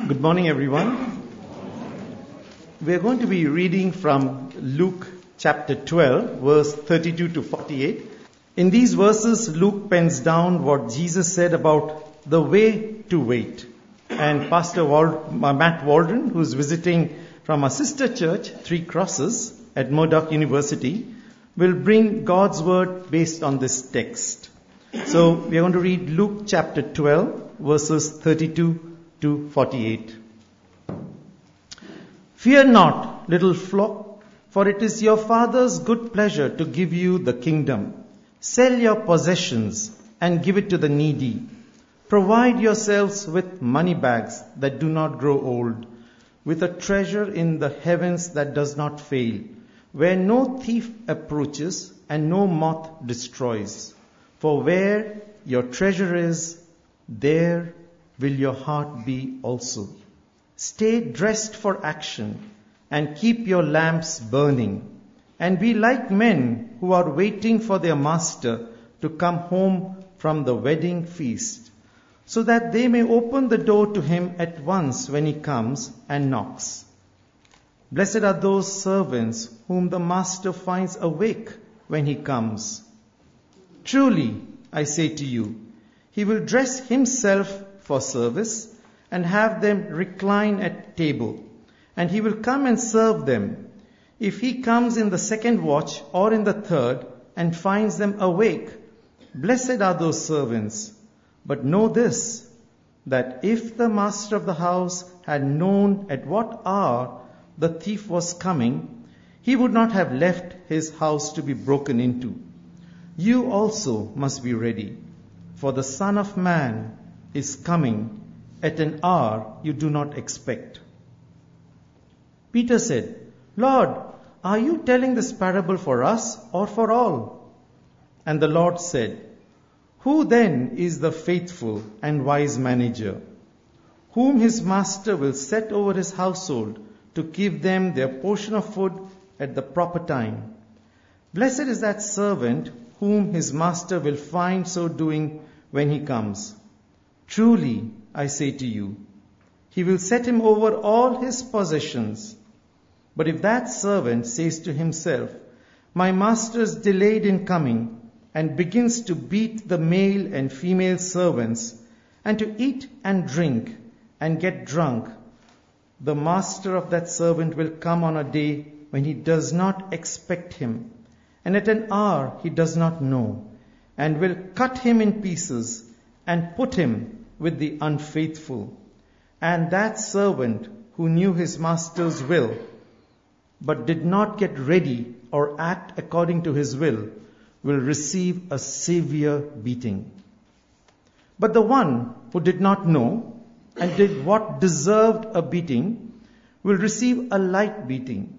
Good morning, everyone. We're going to be reading from Luke chapter 12, verse 32 to 48. In these verses, Luke pens down what Jesus said about the way to wait. And Pastor Matt Waldron, who's visiting from a sister church, Three Crosses, at Murdoch University, will bring God's word based on this text. So we're going to read Luke chapter 12, verses 32 to 48. Fear not, little flock, for it is your Father's good pleasure to give you the kingdom. Sell your possessions and give it to the needy. Provide yourselves with money bags that do not grow old, with a treasure in the heavens that does not fail, where no thief approaches and no moth destroys. For where your treasure is, there will your heart be also. Stay dressed for action and keep your lamps burning, and be like men who are waiting for their master to come home from the wedding feast, so that they may open the door to him at once when he comes and knocks. Blessed are those servants whom the master finds awake when he comes. Truly, I say to you, he will dress himself for service and have them recline at table, and he will come and serve them. If he comes in the second watch or in the third and finds them awake, blessed are those servants. But know this, that if the master of the house had known at what hour the thief was coming, he would not have left his house to be broken into. You also must be ready, for the Son of Man is coming at an hour you do not expect. Peter said, Lord, are you telling this parable for us or for all? And the Lord said, Who then is the faithful and wise manager, whom his master will set over his household to give them their portion of food at the proper time? Blessed is that servant whom his master will find so doing when he comes. Truly, I say to you, he will set him over all his possessions. But if that servant says to himself, My master is delayed in coming, and begins to beat the male and female servants, and to eat and drink and get drunk, the master of that servant will come on a day when he does not expect him, and at an hour he does not know, and will cut him in pieces and put him with the unfaithful. And that servant who knew his master's will, but did not get ready or act according to his will receive a severe beating. But the one who did not know and did what deserved a beating will receive a light beating.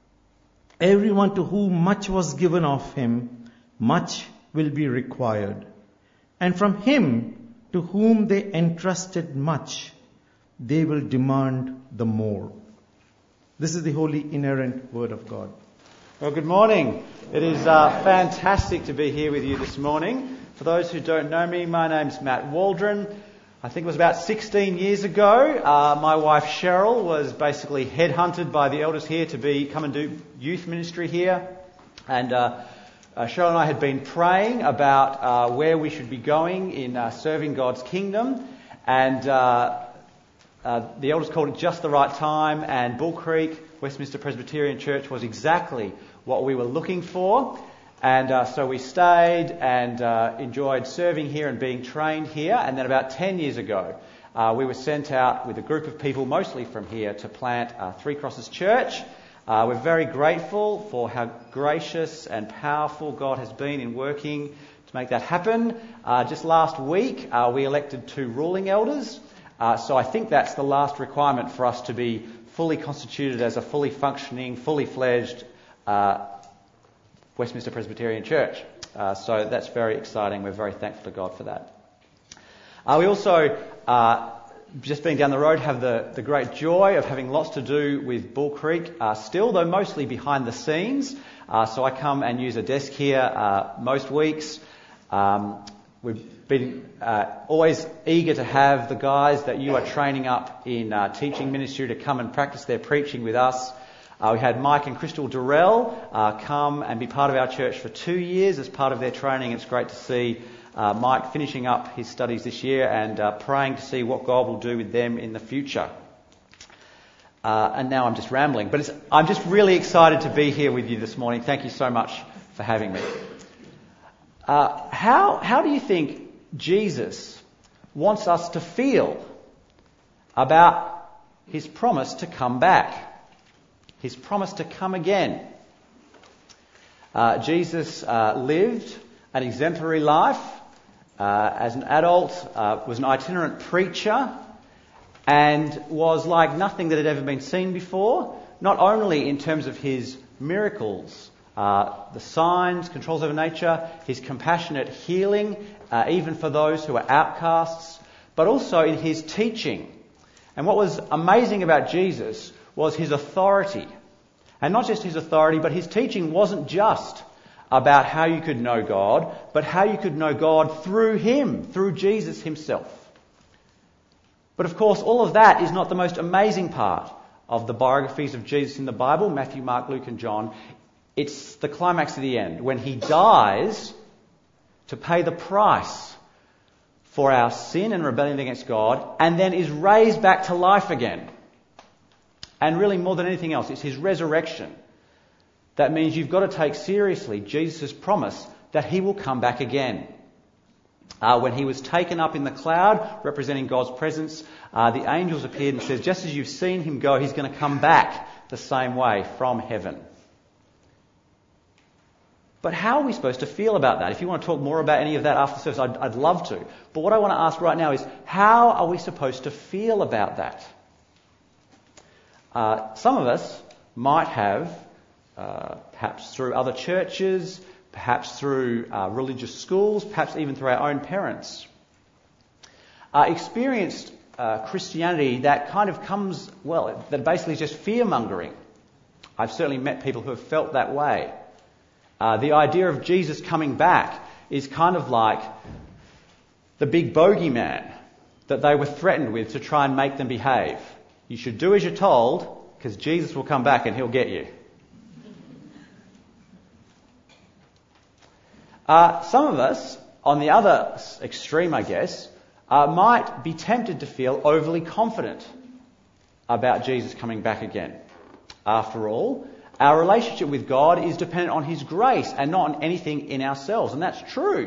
Everyone to whom much was given of him, much will be required. And from him to whom they entrusted much, they will demand the more. This is the holy, inerrant word of God. Well, good morning. It is fantastic to be here with you this morning. For those who don't know me, my name's Matt Waldron. I think it was about 16 years ago, my wife Cheryl was basically headhunted by the elders here to come and do youth ministry here. And Cheryl and I had been praying about where we should be going in serving God's kingdom. And the elders called it just the right time, and Bull Creek Westminster Presbyterian Church was exactly what we were looking for. And so we stayed and enjoyed serving here and being trained here. And then about 10 years ago, we were sent out with a group of people, mostly from here, to plant Three Crosses Church. We're very grateful for how gracious and powerful God has been in working to make that happen. Just last week, we elected 2 ruling elders. So I think that's the last requirement for us to be fully constituted as a fully functioning, fully fledged Westminster Presbyterian Church. So that's very exciting. We're very thankful to God for that. We also, just being down the road, have the great joy of having lots to do with Bull Creek still, though mostly behind the scenes. So I come and use a desk here most weeks. We've been always eager to have the guys that you are training up in teaching ministry to come and practice their preaching with us. We had Mike and Crystal Durrell come and be part of our church for 2 years as part of their training. It's great to see Mike finishing up his studies this year and praying to see what God will do with them in the future. And now I'm just rambling, but I'm just really excited to be here with you this morning. Thank you so much for having me. How do you think Jesus wants us to feel about his promise to come back? His promise to come again. Jesus lived an exemplary life as an adult, was an itinerant preacher, and was like nothing that had ever been seen before, not only in terms of his miracles, the signs, controls over nature, his compassionate healing, even for those who are outcasts, but also in his teaching. And what was amazing about Jesus was his authority. And not just his authority, but his teaching wasn't just about how you could know God, but how you could know God through him, through Jesus himself. But of course, all of that is not the most amazing part of the biographies of Jesus in the Bible, Matthew, Mark, Luke and John. It's the climax of the end, when he dies to pay the price for our sin and rebellion against God, and then is raised back to life again. And really, more than anything else, it's his resurrection. That means you've got to take seriously Jesus' promise that he will come back again. When he was taken up in the cloud, representing God's presence, the angels appeared and said, just as you've seen him go, he's going to come back the same way from heaven. But how are we supposed to feel about that? If you want to talk more about any of that after the service, I'd love to. But what I want to ask right now is, how are we supposed to feel about that? Some of us might have, perhaps through other churches, perhaps through religious schools, perhaps even through our own parents, experienced Christianity that kind of comes, that basically is just fear-mongering. I've certainly met people who have felt that way. The idea of Jesus coming back is kind of like the big bogeyman that they were threatened with to try and make them behave. You should do as you're told, because Jesus will come back and he'll get you. Some of us, on the other extreme, I guess, might be tempted to feel overly confident about Jesus coming back again. After all, our relationship with God is dependent on his grace and not on anything in ourselves, and that's true.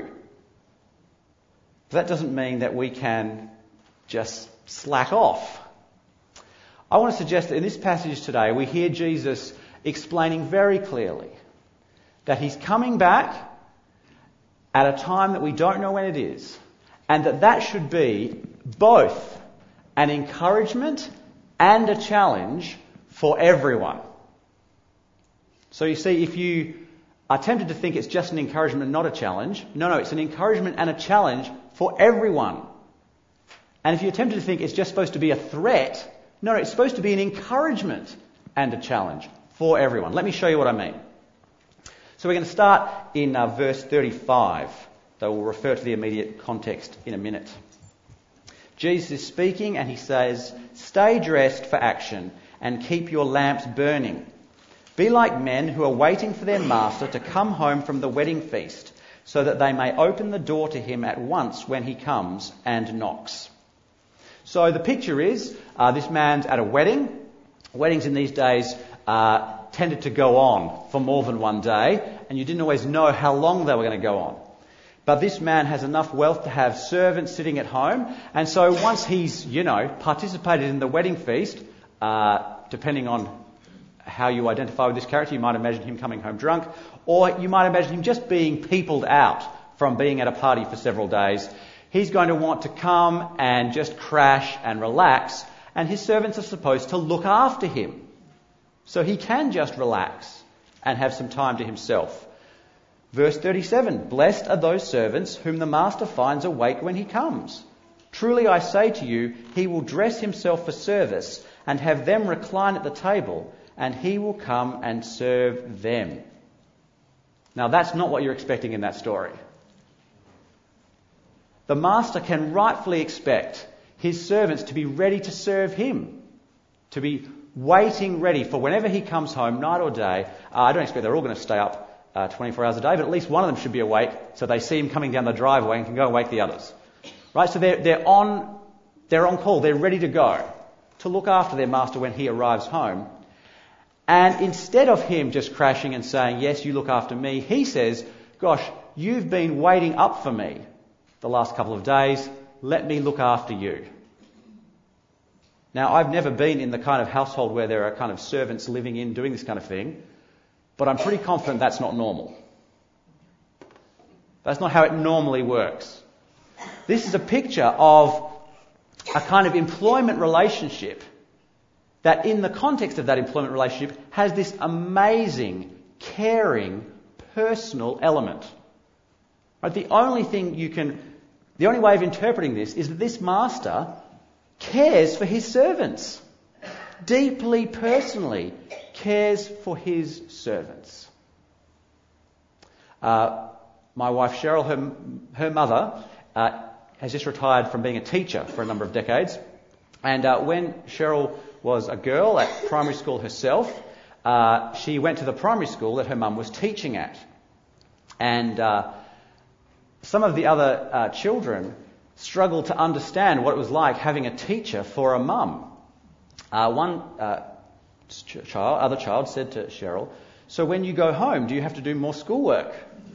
But that doesn't mean that we can just slack off. I want to suggest that in this passage today we hear Jesus explaining very clearly that he's coming back at a time that we don't know when it is, and that should be both an encouragement and a challenge for everyone. So you see, if you are tempted to think it's just an encouragement and not a challenge, no, it's an encouragement and a challenge for everyone. And if you're tempted to think it's just supposed to be a threat, no, it's supposed to be an encouragement and a challenge for everyone. Let me show you what I mean. So we're going to start in verse 35, though we'll refer to the immediate context in a minute. Jesus is speaking and he says, "Stay dressed for action and keep your lamps burning. Be like men who are waiting for their master to come home from the wedding feast, so that they may open the door to him at once when he comes and knocks." So the picture is, this man's at a wedding. Weddings in these days tended to go on for more than one day, and you didn't always know how long they were going to go on. But this man has enough wealth to have servants sitting at home, and so once he's, participated in the wedding feast, depending on how you identify with this character, you might imagine him coming home drunk, or you might imagine him just being peopled out from being at a party for several days. He's going to want to come and just crash and relax, and his servants are supposed to look after him, so he can just relax and have some time to himself. Verse 37, "Blessed are those servants whom the master finds awake when he comes. Truly I say to you, he will dress himself for service and have them recline at the table, and he will come and serve them." Now that's not what you're expecting in that story. the master can rightfully expect his servants to be ready to serve him, to be waiting ready for whenever he comes home, night or day. I don't expect they're all going to stay up 24 hours a day, but at least one of them should be awake so they see him coming down the driveway and can go and wake the others. Right? So they're on call. They're ready to go to look after their master when he arrives home. And instead of him just crashing and saying, yes, you look after me, he says, gosh, you've been waiting up for me the last couple of days. Let me look after you. Now, I've never been in the kind of household where there are kind of servants living in doing this kind of thing, but I'm pretty confident that's not normal. That's not how it normally works. This is a picture of a kind of employment relationship that in the context of that employment relationship has this amazing, caring, personal element. Right? The only way of interpreting this is that this master cares for his servants. Deeply, personally cares for his servants. My wife Cheryl, her mother, has just retired from being a teacher for a number of decades. And when Cheryl was a girl at primary school herself, she went to the primary school that her mum was teaching at. And some of the other children struggled to understand what it was like having a teacher for a mum. One other child said to Cheryl, so when you go home, do you have to do more schoolwork?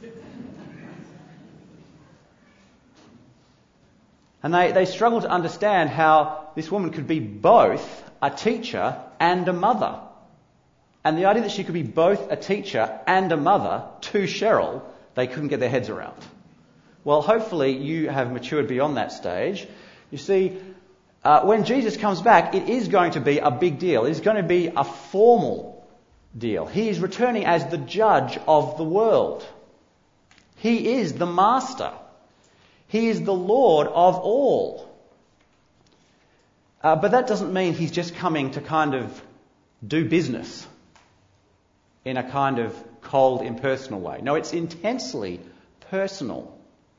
And they struggled to understand how this woman could be both a teacher and a mother. And the idea that she could be both a teacher and a mother to Cheryl, they couldn't get their heads around. Well, hopefully you have matured beyond that stage. You see, when Jesus comes back, it is going to be a big deal. It's going to be a formal deal. He is returning as the judge of the world. He is the master. He is the Lord of all. But that doesn't mean he's just coming to kind of do business in a kind of cold, impersonal way. No, it's intensely personal.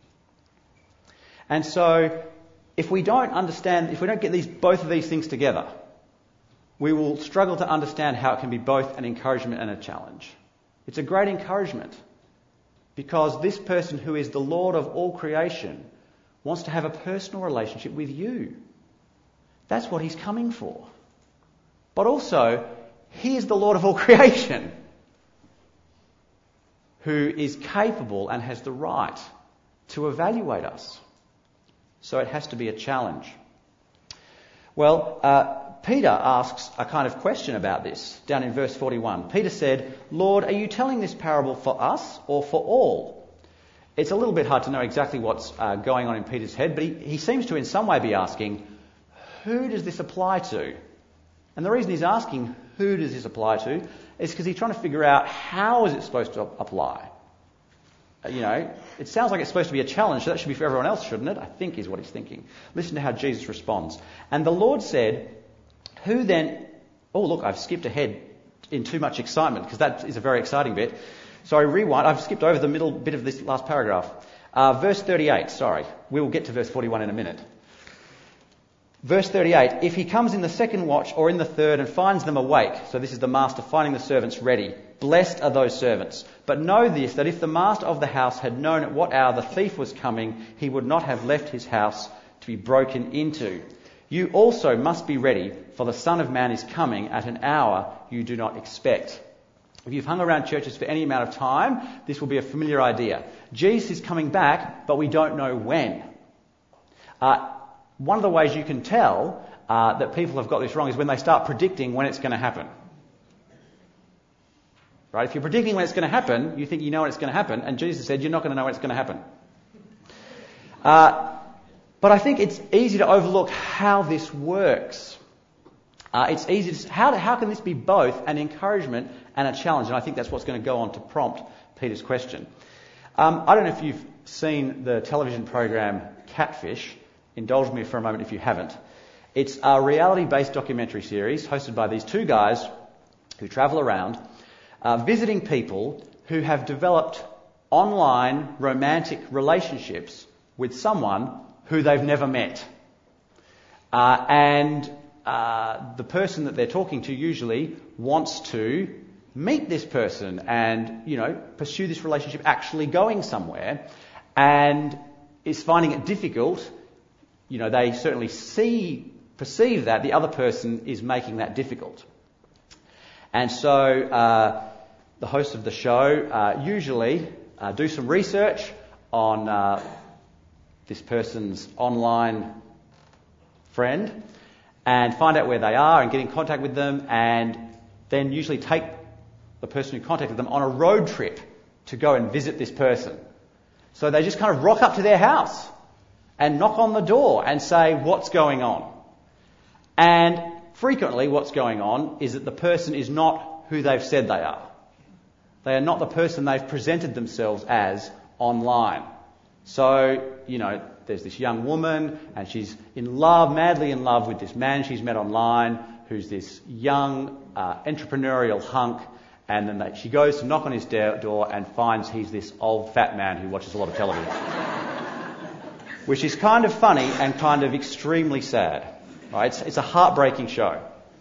And so, if we don't get both of these things together, we will struggle to understand how it can be both an encouragement and a challenge. It's a great encouragement because this person who is the Lord of all creation wants to have a personal relationship with you. That's what he's coming for. But also, he is the Lord of all creation who is capable and has the right to evaluate us. So it has to be a challenge. Well, Peter asks a kind of question about this down in verse 41. Peter said, Lord, are you telling this parable for us or for all? It's a little bit hard to know exactly what's going on in Peter's head, but he seems to in some way be asking, who does this apply to? And the reason he's asking, who does this apply to, is because he's trying to figure out how is it supposed to apply. It sounds like it's supposed to be a challenge, so that should be for everyone else, shouldn't it? I think is what he's thinking. Listen to how Jesus responds. And the Lord said, who then... Oh, look, I've skipped ahead in too much excitement, because that is a very exciting bit. Sorry, rewind. I've skipped over the middle bit of this last paragraph. Verse 38, sorry. We will get to verse 41 in a minute. Verse 38, if he comes in the second watch or in the third and finds them awake, so this is the master finding the servants ready, blessed are those servants. But know this, that if the master of the house had known at what hour the thief was coming, he would not have left his house to be broken into. You also must be ready, for the Son of Man is coming at an hour you do not expect. If you've hung around churches for any amount of time, this will be a familiar idea. Jesus is coming back, but we don't know when. One of the ways you can tell that people have got this wrong is when they start predicting when it's going to happen. Right? If you're predicting when it's going to happen, you think you know when it's going to happen, and Jesus said you're not going to know when it's going to happen. But I think it's easy to overlook how this works. It's easy to... How can this be both an encouragement and a challenge? And I think that's what's going to go on to prompt Peter's question. I don't know if you've seen the television program Catfish. Indulge me for a moment if you haven't. It's a reality-based documentary series hosted by these two guys who travel around visiting people who have developed online romantic relationships with someone who they've never met. And the person that they're talking to usually wants to meet this person and, pursue this relationship actually going somewhere, and is finding it difficult. They certainly perceive that the other person is making that difficult. And so the host of the show usually do some research on this person's online friend and find out where they are and get in contact with them, and then usually take the person who contacted them on a road trip to go and visit this person. So they just kind of rock up to their house and knock on the door and say, what's going on? And frequently what's going on is that the person is not who they've said they are. They are not the person they've presented themselves as online. So, there's this young woman and she's madly in love with this man she's met online, who's this young entrepreneurial hunk, and then she goes to knock on his door and finds he's this old fat man who watches a lot of television. Which is kind of funny and kind of extremely sad. Right? It's a heartbreaking show.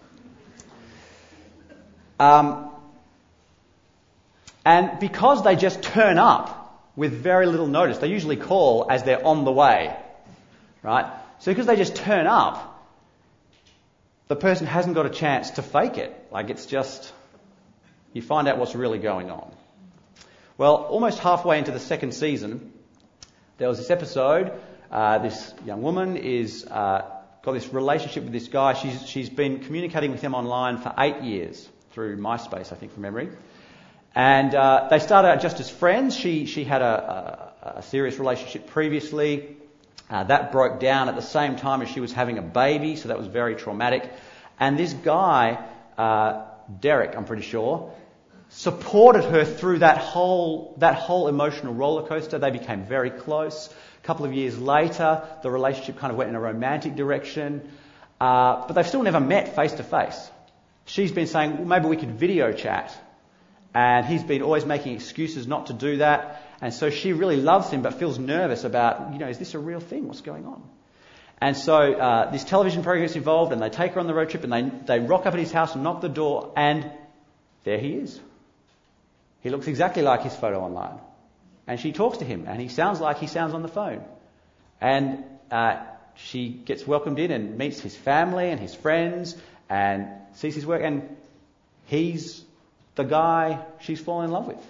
And because they just turn up with very little notice, they usually call as they're on the way. Right? So because they just turn up, the person hasn't got a chance to fake it. It's just, you find out what's really going on. Well, almost halfway into the second season, there was this episode. This young woman is got this relationship with this guy. She's been communicating with him online for 8 years through MySpace, I think, from memory. And they started out just as friends. She had a serious relationship previously. That broke down at the same time as she was having a baby, so that was very traumatic. And this guy, Derek, I'm pretty sure, supported her through that whole emotional roller coaster. They became very close. A couple of years later, the relationship kind of went in a romantic direction, but they've still never met face to face. She's been saying, well, maybe we could video chat, and he's been always making excuses not to do that. And so she really loves him, but feels nervous about, is this a real thing? What's going on? And so this television program gets involved, and they take her on the road trip, and they rock up at his house and knock the door, and there he is. He looks exactly like his photo online. And she talks to him, and he sounds like he sounds on the phone. And she gets welcomed in and meets his family and his friends and sees his work, and he's the guy she's fallen in love with.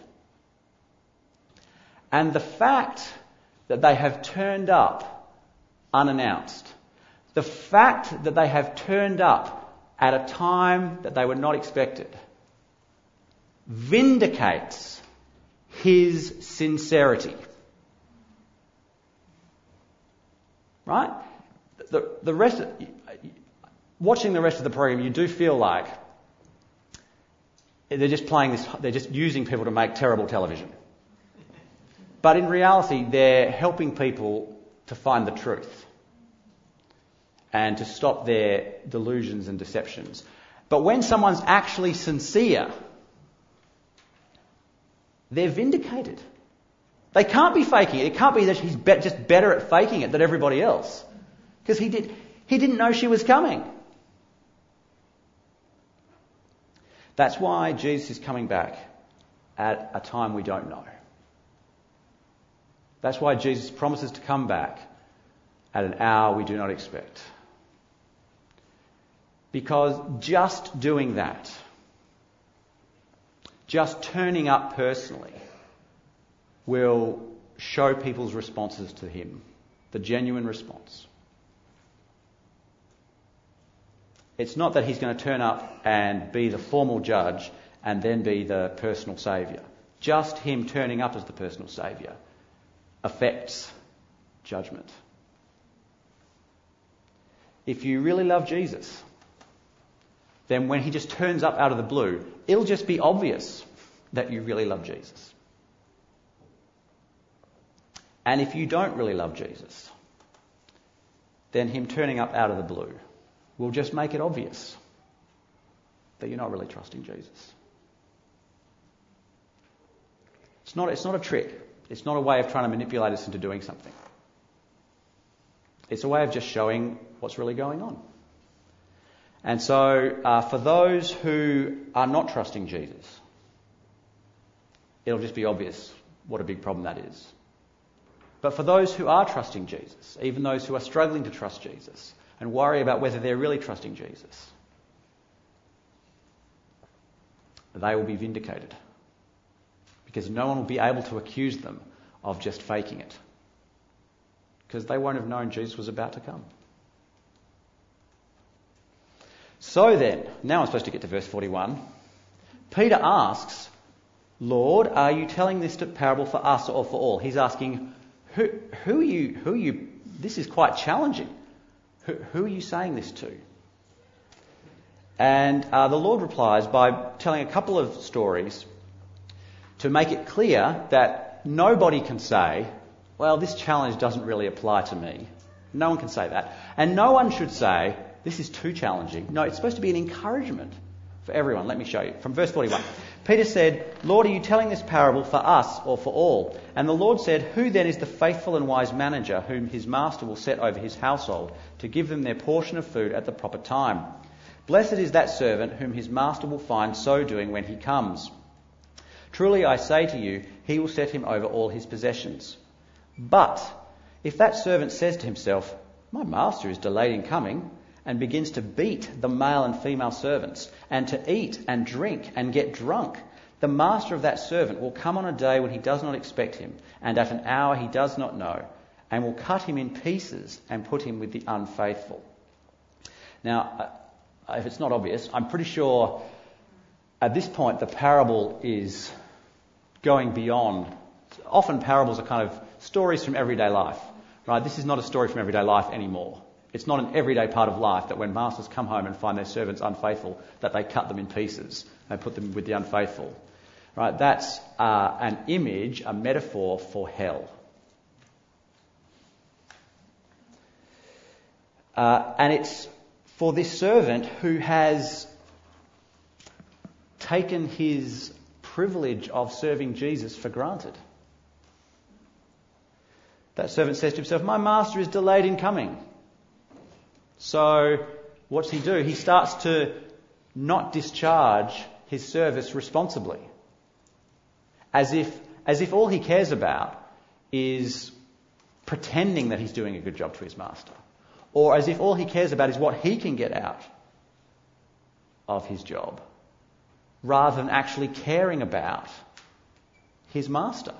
And the fact that they have turned up unannounced, the fact that they have turned up at a time that they were not expected, vindicates his sincerity. Right? The rest of, watching the rest of the program, you do feel like they're just playing this, they're just using people to make terrible television. But in reality, they're helping people to find the truth and to stop their delusions and deceptions. But when someone's actually sincere, they're vindicated. They can't be faking it. It can't be that he's just better at faking it than everybody else. Because he didn't know she was coming. That's why Jesus is coming back at a time we don't know. That's why Jesus promises to come back at an hour we do not expect. Because just doing that, just turning up personally, will show people's responses to him, the genuine response. It's not that he's going to turn up and be the formal judge and then be the personal saviour. Just him turning up as the personal saviour affects judgment. If you really love Jesus, then when he just turns up out of the blue, it'll just be obvious that you really love Jesus. And if you don't really love Jesus, then him turning up out of the blue will just make it obvious that you're not really trusting Jesus. It's not a trick. It's not a way of trying to manipulate us into doing something. It's a way of just showing what's really going on. And so for those who are not trusting Jesus, it'll just be obvious what a big problem that is. But for those who are trusting Jesus, even those who are struggling to trust Jesus and worry about whether they're really trusting Jesus, they will be vindicated. Because no one will be able to accuse them of just faking it. Because they won't have known Jesus was about to come. So then, now I'm supposed to get to verse 41. Peter asks, Lord, are you telling this parable for us or for all? He's asking, who are you, this is quite challenging. Who are you saying this to? And the Lord replies by telling a couple of stories to make it clear that nobody can say, well, this challenge doesn't really apply to me. No one can say that. And no one should say, this is too challenging. No, it's supposed to be an encouragement for everyone. Let me show you. From verse 41. Peter said, Lord, are you telling this parable for us or for all? And the Lord said, who then is the faithful and wise manager whom his master will set over his household to give them their portion of food at the proper time? Blessed is that servant whom his master will find so doing when he comes. Truly I say to you, he will set him over all his possessions. But if that servant says to himself, my master is delayed in coming, and begins to beat the male and female servants, and to eat and drink and get drunk, the master of that servant will come on a day when he does not expect him, and at an hour he does not know, and will cut him in pieces and put him with the unfaithful. Now, if it's not obvious, I'm pretty sure at this point the parable is going beyond. Often parables are kind of stories from everyday life, right? This is not a story from everyday life anymore. It's not an everyday part of life that when masters come home and find their servants unfaithful, that they cut them in pieces and put them with the unfaithful, right? That's an image, a metaphor for hell. And it's for this servant who has taken his privilege of serving Jesus for granted. That servant says to himself, my master is delayed in coming. So what's he do? He starts to not discharge his service responsibly. As if all he cares about is pretending that he's doing a good job to his master. Or as if all he cares about is what he can get out of his job, rather than actually caring about his master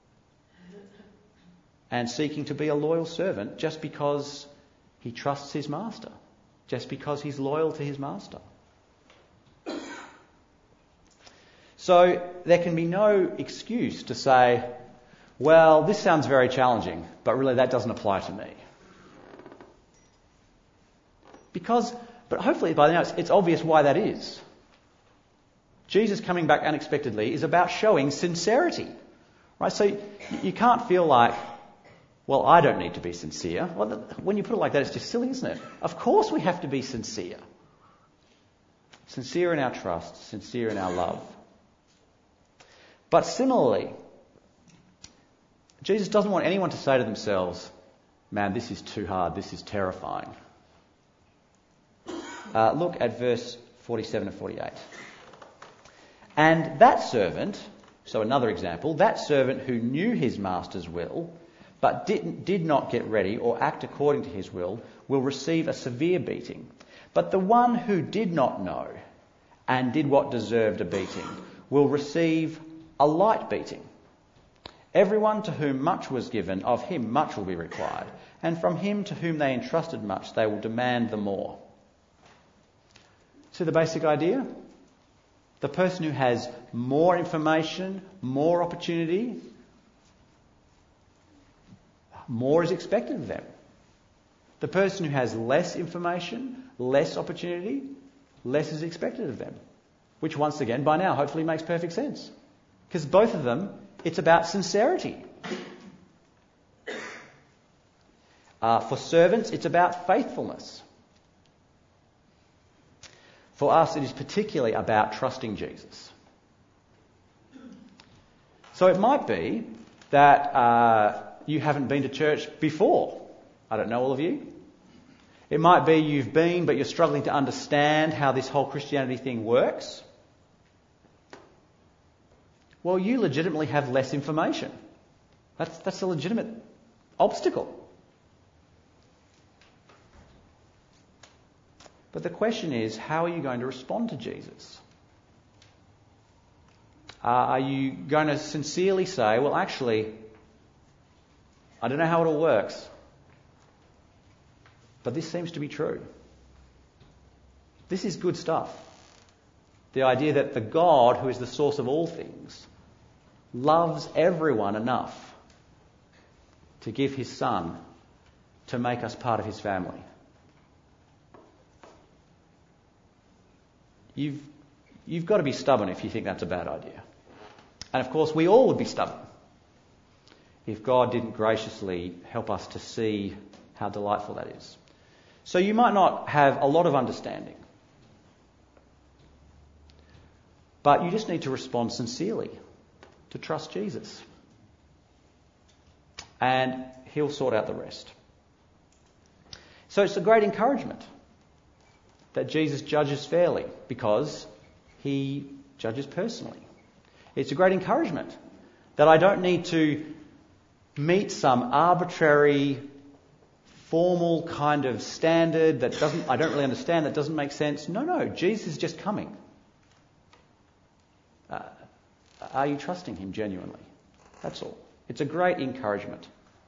and seeking to be a loyal servant just because he trusts his master, just because he's loyal to his master. So there can be no excuse to say, well, this sounds very challenging, but really that doesn't apply to me. But hopefully by now it's obvious why that is. Jesus coming back unexpectedly is about showing sincerity, right? So you can't feel like, well, I don't need to be sincere. Well, when you put it like that, it's just silly, isn't it? Of course we have to be sincere. Sincere in our trust, sincere in our love. But similarly, Jesus doesn't want anyone to say to themselves, man, this is too hard, this is terrifying. Look at verse 47 and 48. And that servant, so another example, that servant who knew his master's will, but did not get ready or act according to his will receive a severe beating. But the one who did not know and did what deserved a beating will receive a light beating. Everyone to whom much was given, of him much will be required, and from him to whom they entrusted much, they will demand the more. See the basic idea? The person who has more information, more opportunity, more is expected of them. The person who has less information, less opportunity, less is expected of them. Which once again, by now, hopefully makes perfect sense. Because both of them, it's about sincerity. For servants, it's about faithfulness. For us, it is particularly about trusting Jesus. So it might be that you haven't been to church before I don't know all of you. It might be you've been, but you're struggling to understand how this whole Christianity thing works. Well, you legitimately have less information. That's a legitimate obstacle. But the question is, how are you going to respond to Jesus? Are you going to sincerely say, well, actually, I don't know how it all works, but this seems to be true. This is good stuff. The idea that the God who is the source of all things loves everyone enough to give his Son to make us part of his family. You've got to be stubborn if you think that's a bad idea. And of course, we all would be stubborn if God didn't graciously help us to see how delightful that is. So you might not have a lot of understanding, but you just need to respond sincerely, to trust Jesus. And he'll sort out the rest. So it's a great encouragement that Jesus judges fairly because he judges personally. It's a great encouragement that I don't need to meet some arbitrary, formal kind of standard that I don't really understand, that doesn't make sense. No, Jesus is just coming. Are you trusting him genuinely? That's all. It's a great encouragement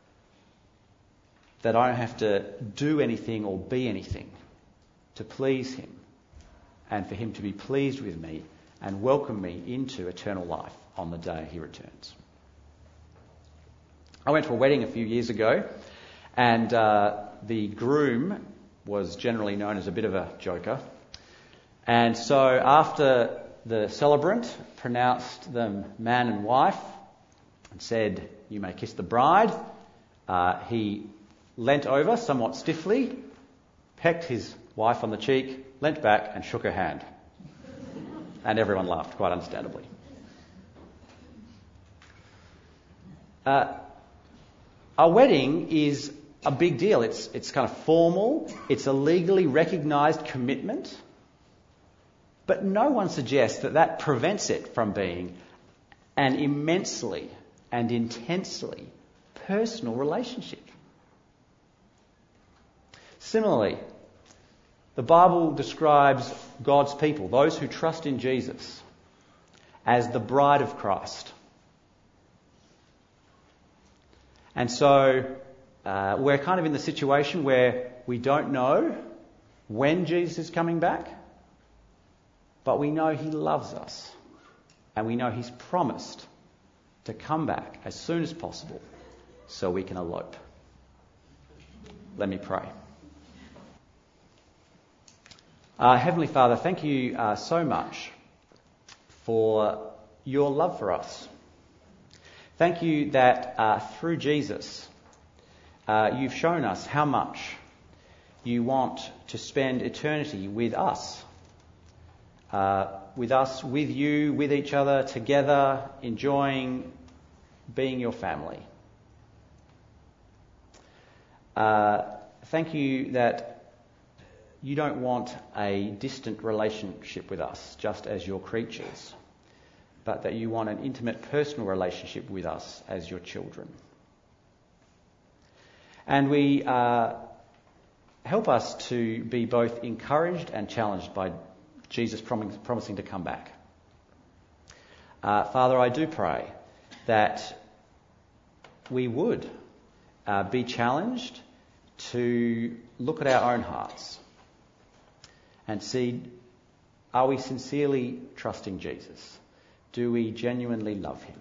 that I don't have to do anything or be anything to please him and for him to be pleased with me and welcome me into eternal life on the day he returns. I went to a wedding a few years ago, and the groom was generally known as a bit of a joker. And so after the celebrant pronounced them man and wife and said, "You may kiss the bride," he leant over somewhat stiffly, pecked his wife on the cheek, leant back and shook her hand. And everyone laughed, quite understandably. A wedding is a big deal. It's kind of formal. It's a legally recognised commitment. But no one suggests that prevents it from being an immensely and intensely personal relationship. Similarly, the Bible describes God's people, those who trust in Jesus, as the bride of Christ. And so we're kind of in the situation where we don't know when Jesus is coming back, but we know he loves us, and we know he's promised to come back as soon as possible so we can elope. Let me pray. Heavenly Father, thank you so much for your love for us. Thank you that through Jesus, you've shown us how much you want to spend eternity with us, with you, with each other, together, enjoying being your family. Thank you that you don't want a distant relationship with us, just as your creatures, but that you want an intimate personal relationship with us as your children. And we help us to be both encouraged and challenged by Jesus promising to come back. Father, I do pray that we would be challenged to look at our own hearts and see, are we sincerely trusting Jesus? Do we genuinely love him?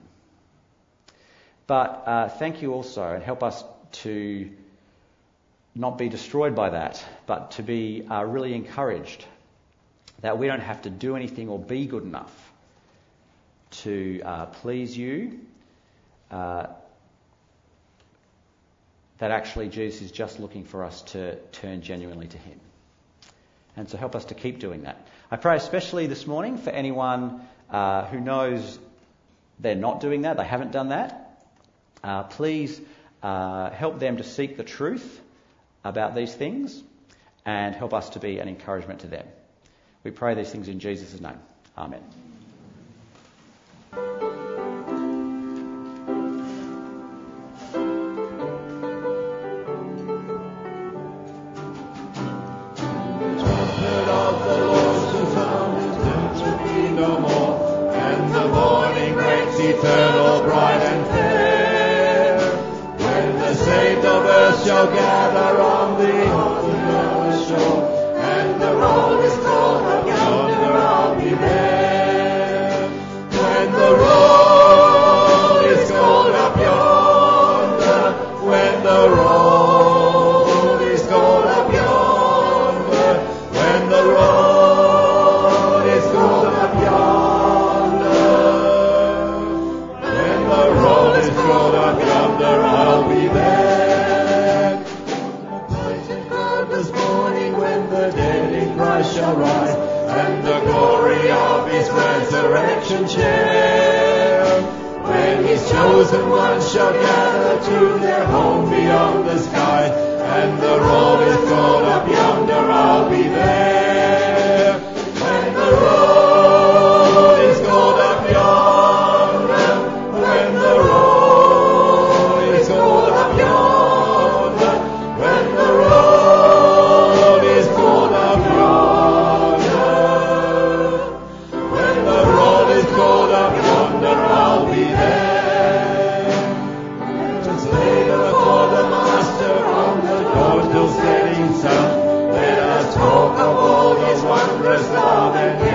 But thank you also, and help us to not be destroyed by that, but to be really encouraged that we don't have to do anything or be good enough to please you, that actually Jesus is just looking for us to turn genuinely to him. And so help us to keep doing that. I pray especially this morning for anyone who knows they're not doing that, they haven't done that. Please help them to seek the truth about these things and help us to be an encouragement to them. We pray these things in Jesus' name. Amen. Eternal, bright and fair, when the saved of earth shall gather on the other shore, and the roll is called up yonder, I'll be there. When the roll is called up yonder, when the roll is called up yonder, when the roll is called up yonder. I'll be there. Appointed God was morning when the dead in Christ shall rise, and the glory of his resurrection share. When his chosen ones shall gather to their home beyond the sky, and the roll is called up yonder, I'll be there. When the roll is called up yonder, when the roll wondrous love and